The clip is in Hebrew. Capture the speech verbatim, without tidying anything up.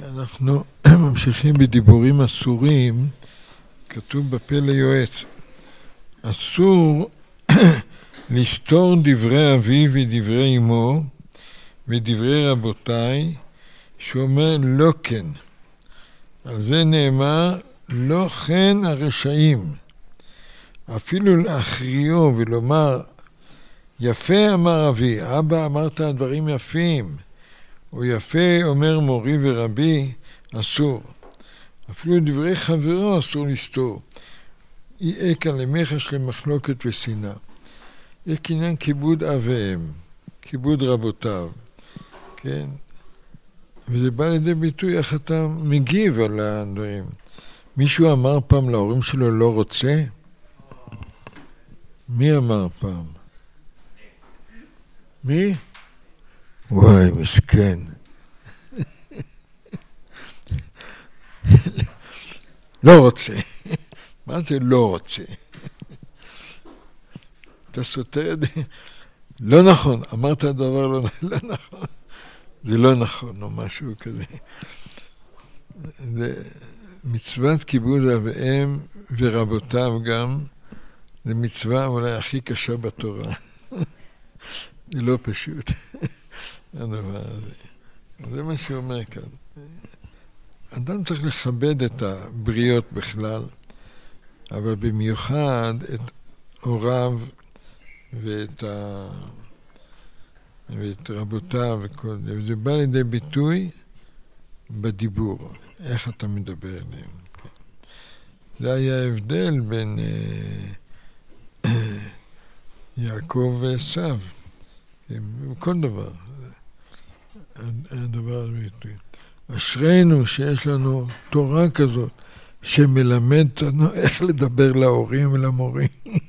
אנחנו ממשיכים בדיבורים אסורים, כתוב בפה ליועץ. אסור לסתור דברי אביו ודברי אמו ודברי רבותיי, שאומר לא כן. על זה נאמר, לא כן הרשעים. אפילו להכריעו ולומר, יפה אמר אבי, אבא אמרת דברים יפים, או יפה אומר מורי ורבי, אסור. אפילו דברי חברו אסור לסתור. אי אקה למחש למחלוקת ושנאה. יש עניין כיבוד אב ואם, כיבוד רבותיו, כן? וזה בא לידי ביטוי איך אתה מגיב על הדברים. מישהו אמר פעם להורים שלו לא רוצה? מי אמר פעם? מי? וואי, מסכן. לא רוצה. מה זה לא רוצה? אתה סותר את זה? לא נכון, אמרת דבר לא, לא נכון. זה לא נכון, או משהו כזה. זה מצוות כיבוד אב ואם ורבותיו גם, זה מצווה אולי הכי קשה בתורה. זה לא פשוט, הדבר הזה. זה מה שהוא אומר כאן. אדם צריך לכבד את הבריות בכלל, אבל במיוחד את הוריו ואת, ה... ואת רבותיו וכל זה. וזה בא לידי ביטוי בדיבור, איך אתה מדבר עליהם. זה היה ההבדל בין אה, יעקב ועשיו. כל דבר. הדבר הזה. אשרינו שיש לנו תורה כזאת, שמלמד אותנו איך לדבר להורים ולמורים.